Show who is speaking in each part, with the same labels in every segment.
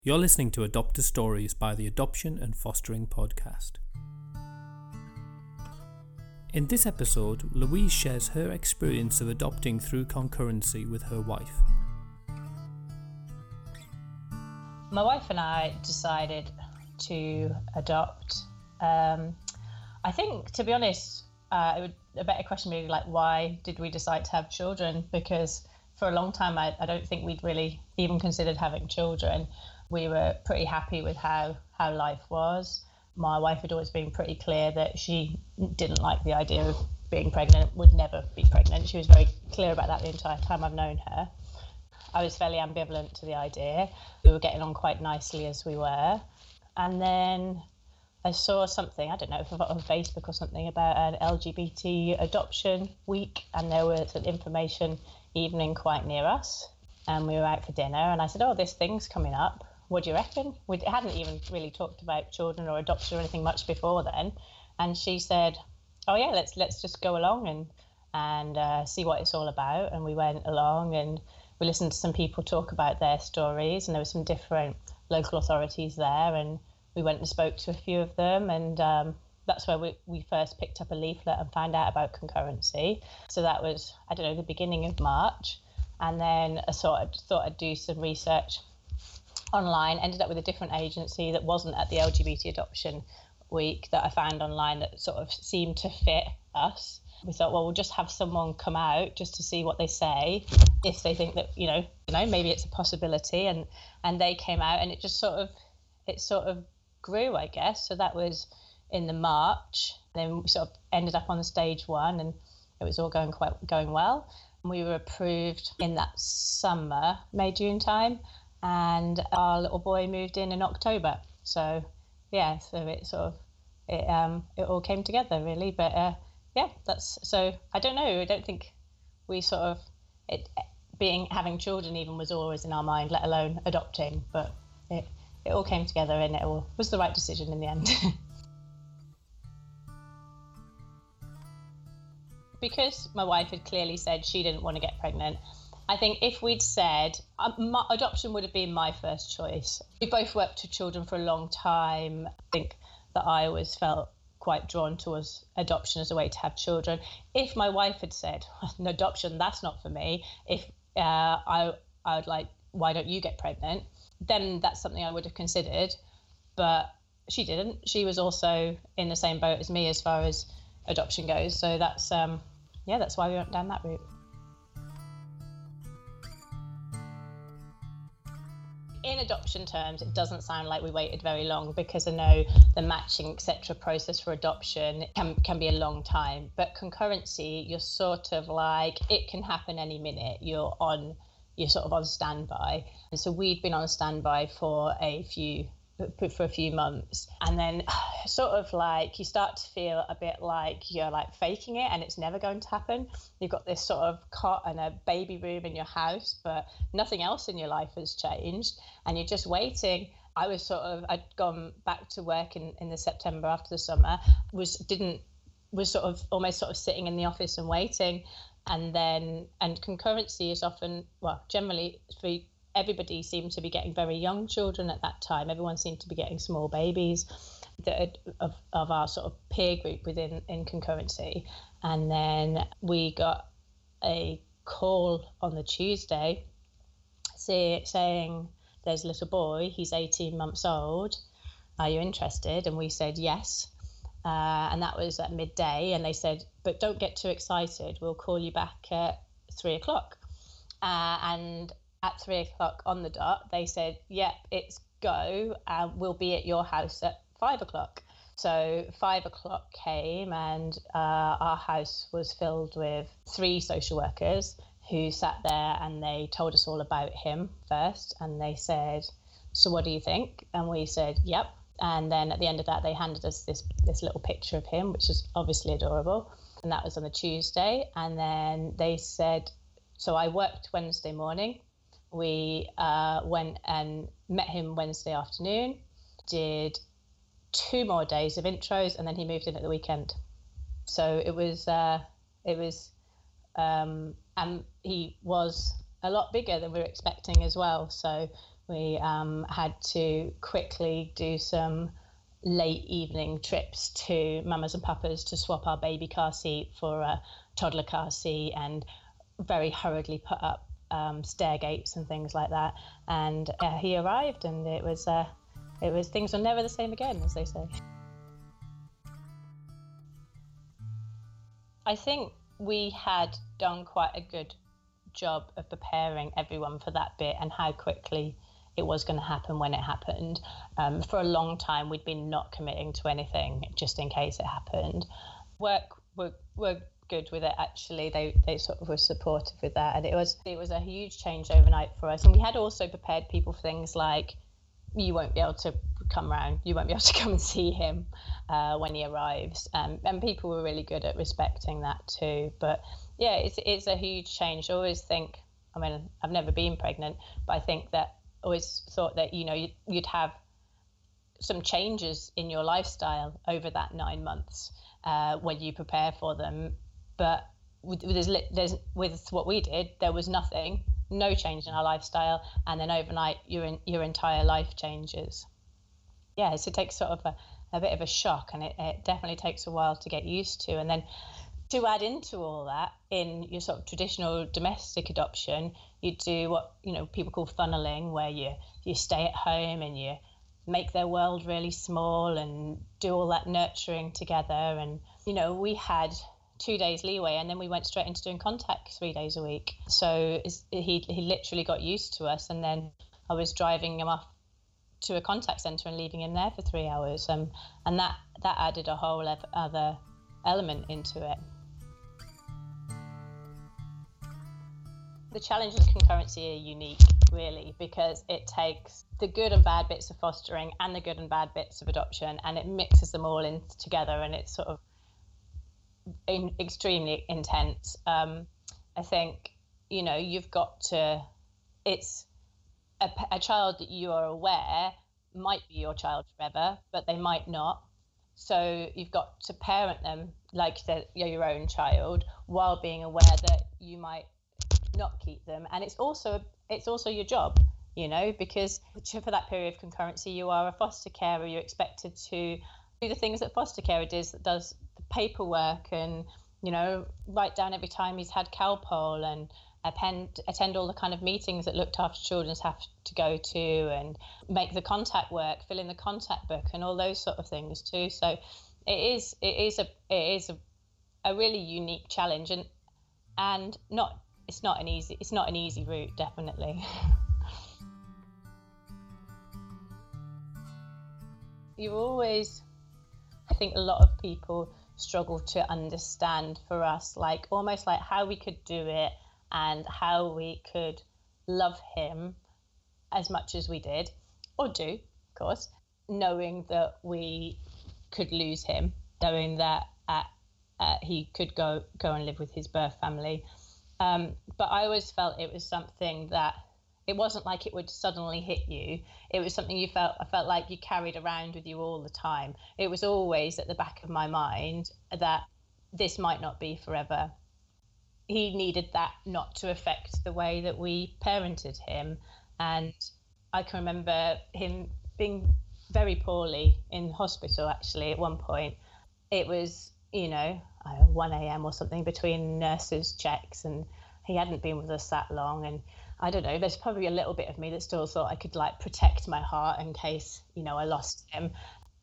Speaker 1: You're listening to Adopter Stories by the Adoption and Fostering Podcast. In this episode, Louise shares her experience of adopting through concurrency with her wife.
Speaker 2: My wife and I decided to adopt. I think, to be honest, a better question would be like, why did we decide to have children? Because for a long time, I don't think we'd really even considered having children. We were pretty happy with how life was. My wife had always been pretty clear that she didn't like the idea of being pregnant, would never be pregnant. She was very clear about that the entire time I've known her. I was fairly ambivalent to the idea. We were getting on quite nicely as we were. And then I saw something, I don't know, on Facebook or something, about an LGBT adoption week, and there was an information evening quite near us, and we were out for dinner, and I said, oh, this thing's coming up. What do you reckon? We hadn't even really talked about children or adoption or anything much before then. And she said, oh yeah, let's just go along and see what it's all about. And we went along and we listened to some people talk about their stories, and there were some different local authorities there, and we went and spoke to a few of them, and that's where we first picked up a leaflet and found out about concurrency. So that was, I don't know, the beginning of March. And then I thought I'd do some research online, ended up with a different agency that wasn't at the LGBT adoption week that I found online that sort of seemed to fit us. We thought, well, we'll just have someone come out just to see what they say, if they think that, you know, maybe it's a possibility. And they came out, and it sort of grew, I guess. So that was in the March. Then we sort of ended up on stage one, and it was all going well. We were approved in that summer, May, June time. And our little boy moved in October. So yeah, so it all came together really. But yeah, so I don't know. I don't think we sort of having children even was always in our mind, let alone adopting. But it all came together, and it all was the right decision in the end. Because my wife had clearly said she didn't want to get pregnant, I think if we'd said, adoption would have been my first choice. We both worked with children for a long time. I think that I always felt quite drawn towards adoption as a way to have children. If my wife had said, adoption, that's not for me, if I would like, why don't you get pregnant? Then that's something I would have considered. But she didn't. She was also in the same boat as me as far as adoption goes. So that's why we went down that route. In adoption terms, it doesn't sound like we waited very long, because I know the matching, etc. process for adoption can be a long time. But concurrency, you're sort of like, it can happen any minute. You're sort of on standby. And so we'd been on standby for a few months, and then sort of like you start to feel a bit like you're like faking it and it's never going to happen. You've got this sort of cot and a baby room in your house, but nothing else in your life has changed, and you're just waiting. I'd gone back to work in the September after the summer, was sort of almost sort of sitting in the office and waiting. And concurrency is often, well, generally for everybody seemed to be getting very young children at that time. Everyone seemed to be getting small babies of our sort of peer group in concurrency. And then we got a call on the Tuesday saying, there's a little boy, he's 18 months old. Are you interested? And we said yes. And that was at midday. And they said, but don't get too excited. We'll call you back at 3:00. And at 3:00 on the dot, they said, yep, it's go, and we'll be at your house at 5:00. So 5:00 came, and our house was filled with 3 social workers who sat there, and they told us all about him first. And they said, so what do you think? And we said, yep. And then at the end of that, they handed us this little picture of him, which is obviously adorable. And that was on the Tuesday. And then they said, so I worked Wednesday morning. We went and met him Wednesday afternoon, did 2 more days of intros, and then he moved in at the weekend. So it was, and he was a lot bigger than we were expecting as well. So We had to quickly do some late evening trips to Mamas and Papas to swap our baby car seat for a toddler car seat, and very hurriedly put up stair gates and things like that. And he arrived, and it was things were never the same again, as they say. I think we had done quite a good job of preparing everyone for that bit and how quickly it was going to happen when it happened. For a long time, we'd been not committing to anything just in case it happened. Work were good with it, actually. They sort of were supportive with that, and it was a huge change overnight for us. And we had also prepared people for things like, you won't be able to come round, you won't be able to come and see him when he arrives, and people were really good at respecting that too. But yeah, it's a huge change. I always think, I mean, I've never been pregnant, but I think that always thought that, you know, you'd have some changes in your lifestyle over that 9 months when you prepare for them. But with what we did, there was no change in our lifestyle, and then overnight your entire life changes. Yeah, so it takes sort of a bit of a shock, and it definitely takes a while to get used to. And then to add into all that, in your sort of traditional domestic adoption, you do what, you know, people call funneling, where you stay at home and you make their world really small and do all that nurturing together. And, you know, we had 2 days leeway, and then we went straight into doing contact 3 days a week. So he literally got used to us, and then I was driving him off to a contact centre and leaving him there for 3 hours, and that added a whole other element into it. The challenges of concurrency are unique, really, because it takes the good and bad bits of fostering and the good and bad bits of adoption, and it mixes them all in together, and it's sort of extremely intense. I think, you know, you've got to, it's a child that you are aware might be your child forever, but they might not. So you've got to parent them like they're your own child, while being aware that you might not keep them. And it's also your job, you know, because for that period of concurrency, you are a foster carer. You're expected to do the things that foster carer does the paperwork, and, you know, write down every time he's had CalPOL, and attend all the kind of meetings that looked after children have to go to, and make the contact work, fill in the contact book, and all those sort of things too. So it is a really unique challenge, and it's not an easy route, definitely. You always, I think a lot of people struggle to understand, for us, like almost like how we could do it and how we could love him as much as we did, or do, of course, knowing that we could lose him, knowing that he could go and live with his birth family. But I always felt it was something that, it wasn't like it would suddenly hit you. It was something I felt like you carried around with you all the time. It was always at the back of my mind that this might not be forever. He needed that not to affect the way that we parented him. And I can remember him being very poorly in hospital, actually, at one point. It was, you know, 1 a.m. or something between nurses' checks, and he hadn't been with us that long. And I don't know, there's probably a little bit of me that still thought I could, like, protect my heart in case, you know, I lost him.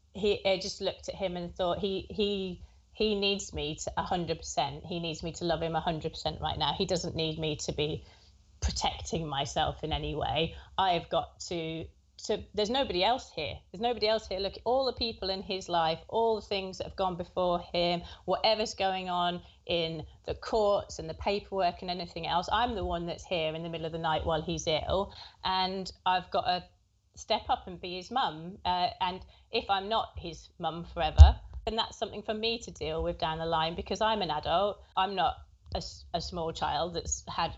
Speaker 2: I just looked at him and thought, he needs me to 100%. He needs me to love him 100% right now. He doesn't need me to be protecting myself in any way. I've got to there's nobody else here. Look at all the people in his life, all the things that have gone before him, whatever's going on in the courts and the paperwork and anything else. I'm the one that's here in the middle of the night while he's ill, and I've got to step up and be his mum. And if I'm not his mum forever, then that's something for me to deal with down the line, because I'm an adult. I'm not a small child that's had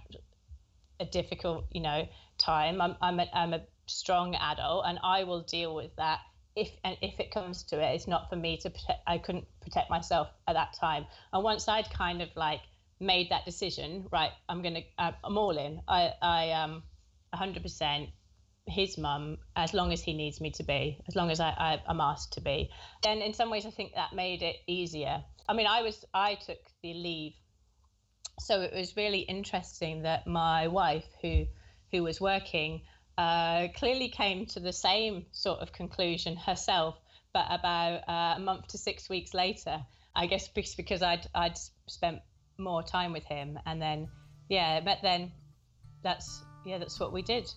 Speaker 2: a difficult, you know, time. I'm a strong adult, and I will deal with that if it comes to it. It's not for me to protect. I couldn't protect myself at that time. And once I'd kind of like made that decision, right, I'm all in. I 100%. his mum as long as he needs me to be, as long as I'm asked to be. And in some ways, I think that made it easier. I mean, I took the leave, so it was really interesting that my wife, who was working, clearly came to the same sort of conclusion herself, but about a month to 6 weeks later. I guess because I'd spent more time with him, and then but then that's what we did.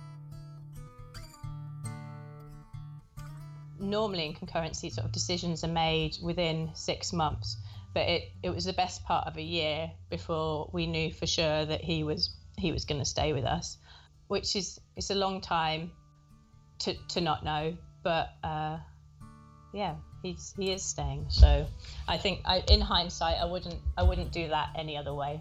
Speaker 2: Normally in concurrency, sort of decisions are made within 6 months, but it was the best part of a year before we knew for sure that he was going to stay with us, which is, it's a long time to not know, but he is staying. So I think in hindsight, I wouldn't do that any other way.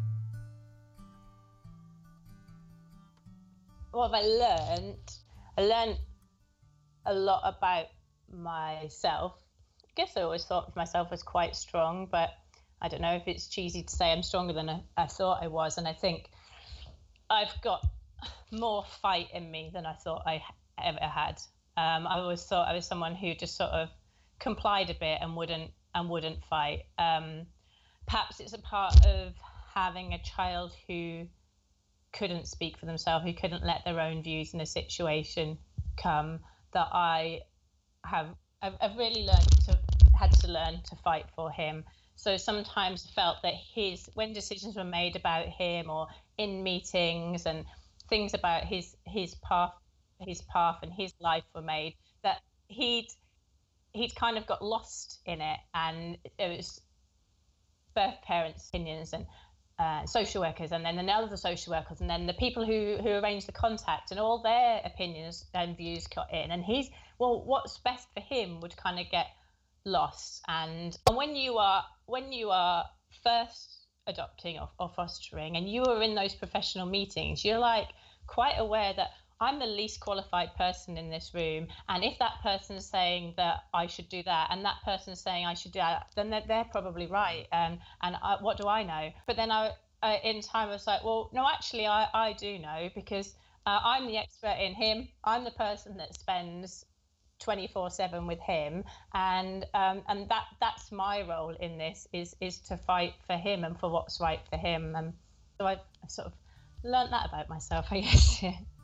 Speaker 2: What have I learned? I learned a lot about myself. I guess I always thought of myself as quite strong, but I don't know if it's cheesy to say I'm stronger than I thought I was. And I think I've got more fight in me than I thought I ever had. I always thought I was someone who just sort of complied a bit and wouldn't fight. Perhaps it's a part of having a child who couldn't speak for themselves, who couldn't let their own views in a situation come, that I've really had to learn to fight for him. So sometimes I felt that when decisions were made about him, or in meetings and things about his path and his life were made, that he'd kind of got lost in it, and it was birth parents' opinions and social workers, and then the other social workers, and then the people who arrange the contact, and all their opinions and views got in, and what's best for him would kind of get lost. And when you are first adopting or fostering, and you are in those professional meetings, you're like quite aware that I'm the least qualified person in this room, and if that person's saying that I should do that, and that person's saying I should do that, then they're probably right. And what do I know? But then in time, I was like, well, no, actually, I do know, because I'm the expert in him. I'm the person that spends 24/7 with him, and that's my role in this, is to fight for him and for what's right for him. And so I sort of learned that about myself, I guess.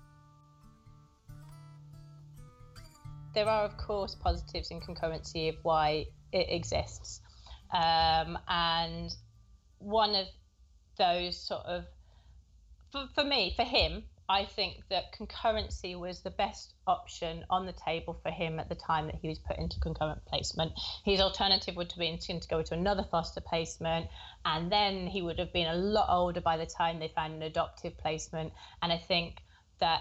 Speaker 2: There are, of course, positives in concurrency of why it exists. And one of those sort of, for him, I think that concurrency was the best option on the table for him at the time that he was put into concurrent placement. His alternative would have been to go to another foster placement, and then he would have been a lot older by the time they found an adoptive placement. And I think that,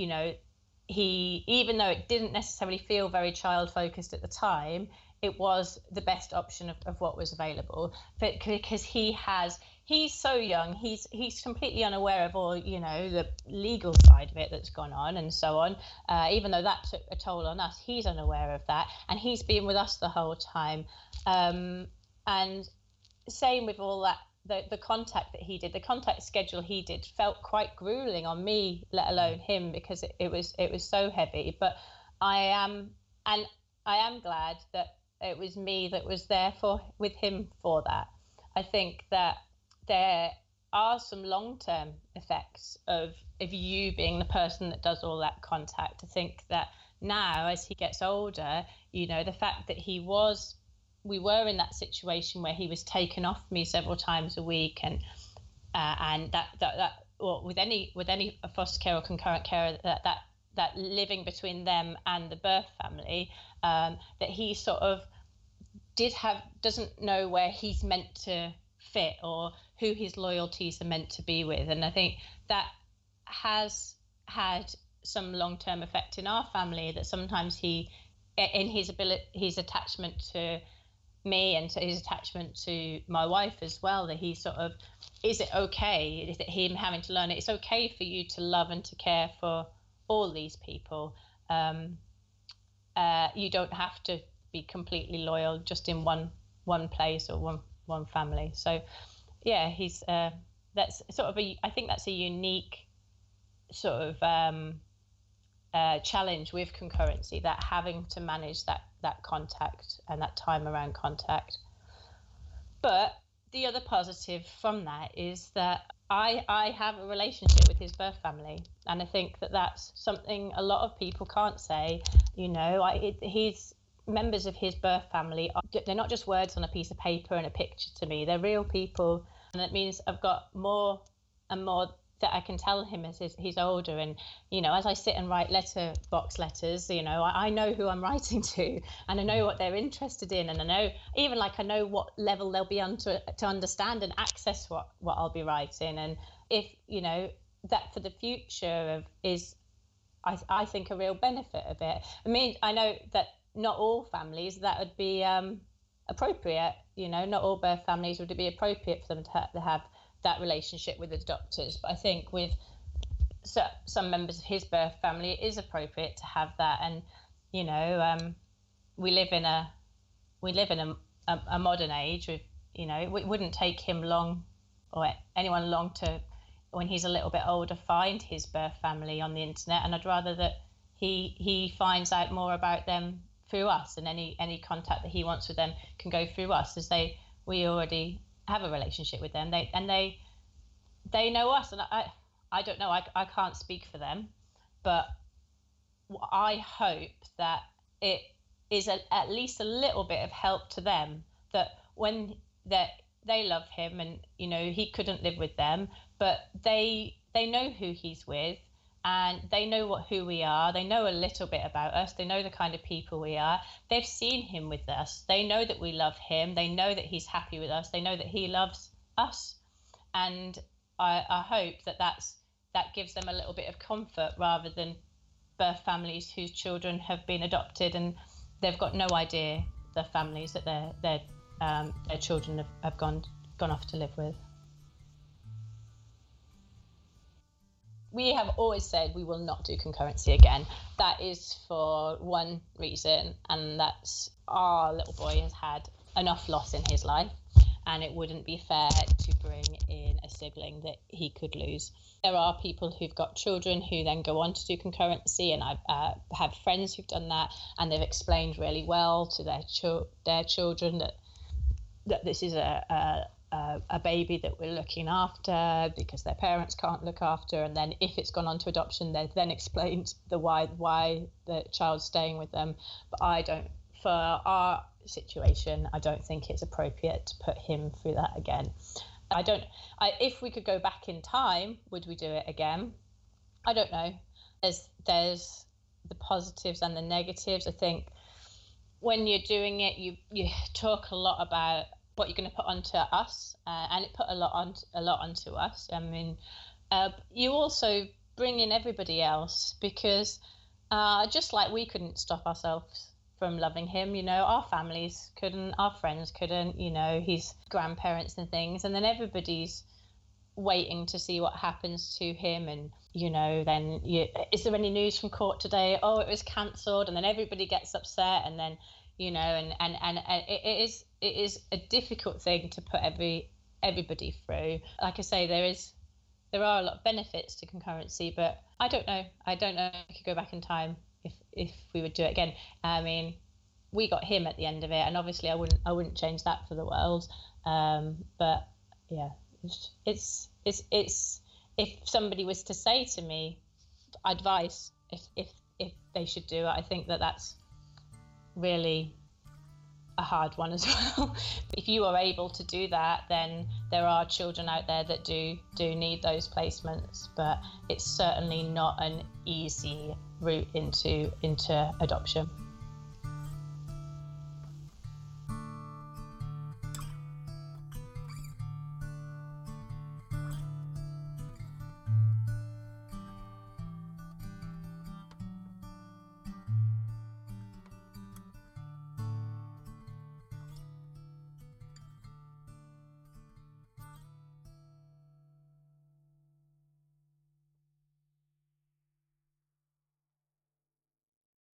Speaker 2: even though it didn't necessarily feel very child focused at the time, it was the best option of what was available, because he's so young, he's completely unaware of all the legal side of it that's gone on and so on. Even though that took a toll on us, he's unaware of that, and he's been with us the whole time. And same with all that. The contact that he did, the contact schedule he did, felt quite grueling on me, let alone him, because it was so heavy. But I am glad that it was me that was there with him for that. I think that there are some long-term effects of you being the person that does all that contact. I think that now, as he gets older, the fact that we were in that situation where he was taken off me several times a week, and that or with any foster care or concurrent care, that living between them and the birth family, that he sort of doesn't know where he's meant to fit or who his loyalties are meant to be with. And I think that has had some long-term effect in our family, that sometimes his attachment to me and to his attachment to my wife as well, that he sort of, is it okay, is it him having to learn it's okay for you to love and to care for all these people. You don't have to be completely loyal just in one place or one family. So yeah, he's that's sort of I think that's a unique sort of challenge with concurrency, that having to manage that contact and that time around contact. But the other positive from that is that I have a relationship with his birth family, and I think that that's something a lot of people can't say. You know, he's members of his birth family. They're not just words on a piece of paper and a picture to me. They're real people, and it means I've got more and more that I can tell him as he's older. And, you know, as I sit and write letterbox letters, you know, I know who I'm writing to, and I know what they're interested in, and I know what level they'll be on to understand and access what I'll be writing. And if, you know, that for the future is, I think, a real benefit of it. I mean, I know that not all families that would be appropriate, you know, not all birth families would it be appropriate for them to have that relationship with the doctors, but I think with some members of his birth family, it is appropriate to have that. And you know, we live in a modern age with, you know, it wouldn't take him long, or anyone long, to, when he's a little bit older, find his birth family on the internet. And I'd rather that he finds out more about them through us, and any contact that he wants with them can go through us, as we already have a relationship with them. They know us, and I don't know, I can't speak for them, but I hope that it is at least a little bit of help to them, that when they love him, and you know, he couldn't live with them, but they know who he's with, and they know who we are. They know a little bit about us. They know the kind of people we are. They've seen him with us. They know that we love him. They know that he's happy with us. They know that he loves us. And I hope that gives them a little bit of comfort, rather than birth families whose children have been adopted and they've got no idea the families that their children have gone off to live with. We have always said we will not do concurrency again. That is for one reason, and that's our little boy has had enough loss in his life, and it wouldn't be fair to bring in a sibling that he could lose. There are people who've got children who then go on to do concurrency, and I have friends who've done that, and they've explained really well to their children that this is a baby that we're looking after because their parents can't look after. And then if it's gone on to adoption, they've then explained why the child's staying with them. But for our situation, I don't think it's appropriate to put him through that again. If we could go back in time, would we do it again? I don't know. There's the positives and the negatives. I think when you're doing it, you talk a lot about what you're going to put onto us, and it put a lot onto us. I mean, you also bring in everybody else, because just like we couldn't stop ourselves from loving him, you know, our families couldn't, our friends couldn't, you know, his grandparents and things, and then everybody's waiting to see what happens to him. And you know, then is there any news from court today? Oh, it was cancelled, and then everybody gets upset, and then, you know, and it is a difficult thing to put everybody through. Like I say, there are a lot of benefits to concurrency, but I don't know if we could go back in time if we would do it again. I mean, we got him at the end of it, and obviously I wouldn't change that for the world. But yeah, it's if somebody was to say to me advice if they should do it, I think that's really a hard one as well. If you are able to do that, then there are children out there that do need those placements, but it's certainly not an easy route into adoption.